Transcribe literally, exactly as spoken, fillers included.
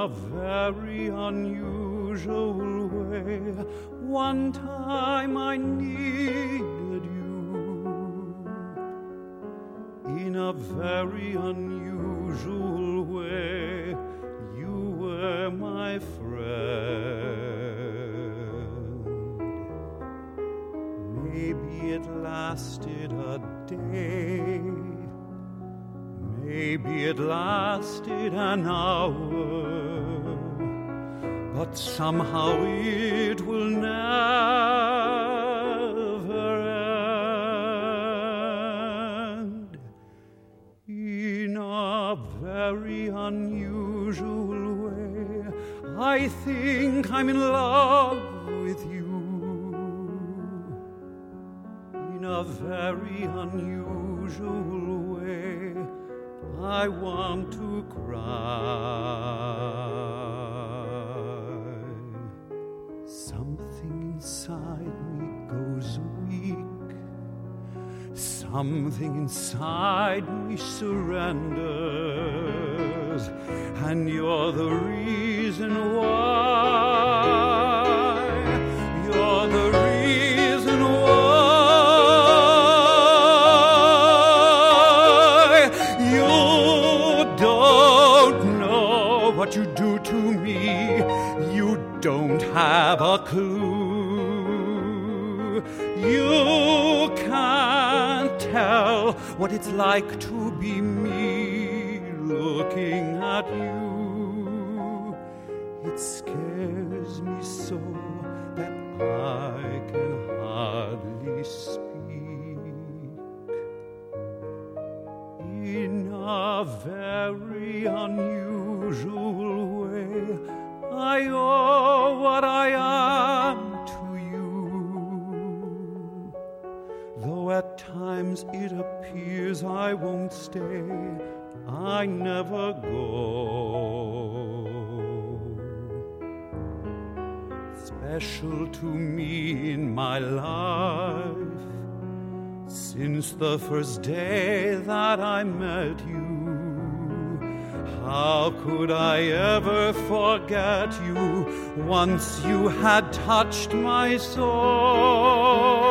very unusual way. One time I needed you in a very unusual way. You were my friend. Maybe it lasted a day. Maybe it lasted an hour, but somehow it will never end. In a very unusual way, I think I'm in love with you. In a very unusual way, I want to cry. Something inside me goes weak. Something inside me surrenders, and you're the reason why. You're the reason why. What you do to me, you don't have a clue. You can't tell what it's like to be me looking at you. It scares me so that I can hardly speak. In a very unusual way, I owe what I am to you. Though at times it appears I won't stay, I never go. Special to me in my life, since the first day that I met you. How could I ever forget you once you had touched my soul?